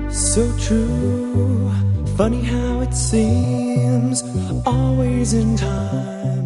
So true, funny how it seems, always in time.